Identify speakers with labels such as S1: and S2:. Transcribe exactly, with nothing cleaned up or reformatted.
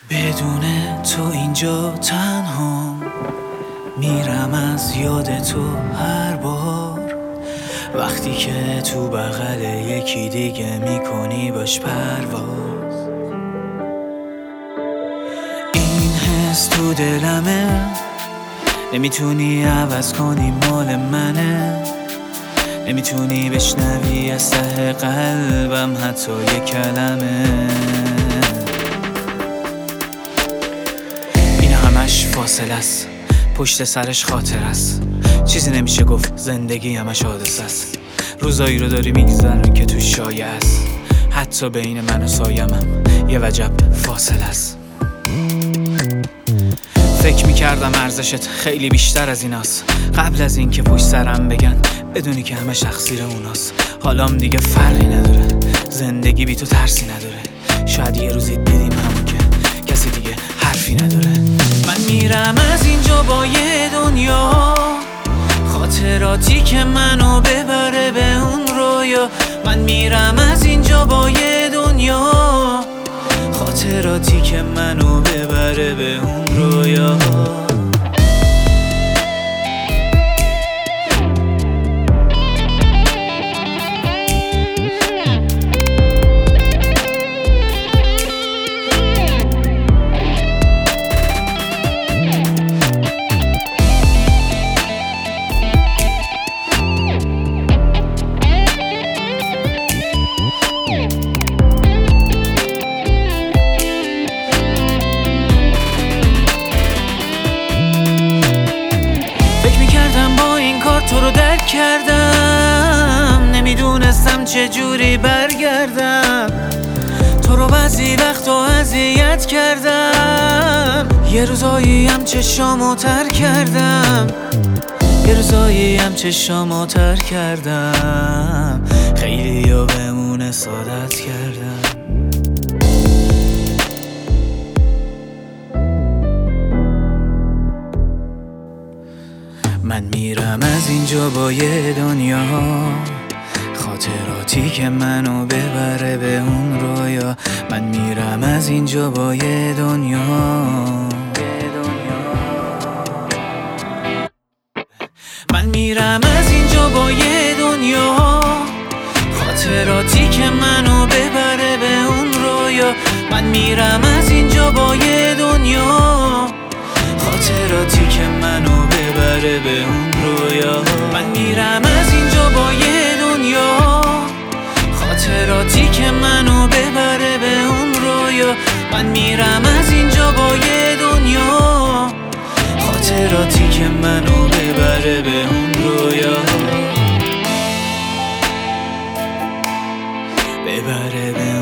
S1: بدون تو اینجا تنها میرم از یاد تو هر بار، وقتی که تو بغل یکی دیگه میکنی باش پرواز. این حس تو دلمه، نمیتونی عوض کنی، مال منه. نمیتونی بشنوی از ته قلبم حتی یک کلمه. این همش فاصله است، پشت سرش خاطر است. چیزی نمیشه گفت، زندگی همش حادثه است. روزایی رو داری میگذرن که تو شایع است، حتی بین من و سایمم یه وجب فاصله است. فکر میکردم ارزشت خیلی بیشتر از ایناست، قبل از این که پشت سرم بگن بدونی که همه تقصیر اوناست. حالام دیگه فرقی نداره، زندگی بی تو ترسی نداره. شاید یه روزی دیدیم همون که کسی دیگه حرفی نداره. من میرم از اینجا با یه دنیا خاطراتی که منو ببره به اون رویا. من میرم از اینجا با یه دنیا خاطراتی که منو ببره به اون رویا. تو رو درک کردم، نمیدونستم چه جوری برگردم. تو رو بعضی وقتا اذیت کردم، یه روزایی هم چشامو تر کردم. یه روزایی هم چشامو تر کردم. خیلی ها بهمون سعادت کردم. من میرم از اینجا با یه دنیا خاطراتی که منو ببره به اون رویا. من میرم از اینجا با یه دنیا من میرم از اینجا با یه دنیا خاطراتی که منو ببره به اون رویا. من میرم از اینجا با یه دنیا خاطراتی که منو ببره به اون رویا. من میرم از اینجا با یه دنیا خاطراتی که منو ببره به اون رویا. من میرم از اینجا با یه دنیا خاطراتی که منو ببره به اون رویا. ببره به